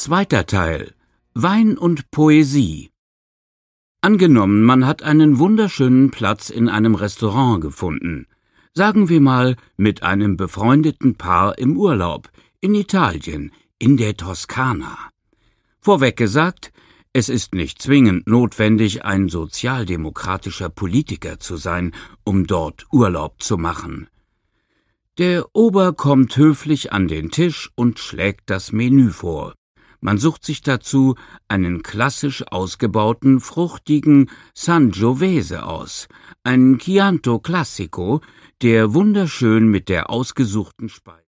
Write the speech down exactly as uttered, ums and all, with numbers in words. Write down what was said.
Zweiter Teil: Wein und Poesie. Angenommen, man hat einen wunderschönen Platz in einem Restaurant gefunden. Sagen wir mal, mit einem befreundeten Paar im Urlaub, in Italien, in der Toskana. Vorweg gesagt, es ist nicht zwingend notwendig, ein sozialdemokratischer Politiker zu sein, um dort Urlaub zu machen. Der Ober kommt höflich an den Tisch und schlägt das Menü vor. Man sucht sich dazu einen klassisch ausgebauten, fruchtigen Sangiovese aus, einen Chianto Classico, der wunderschön mit der ausgesuchten Speise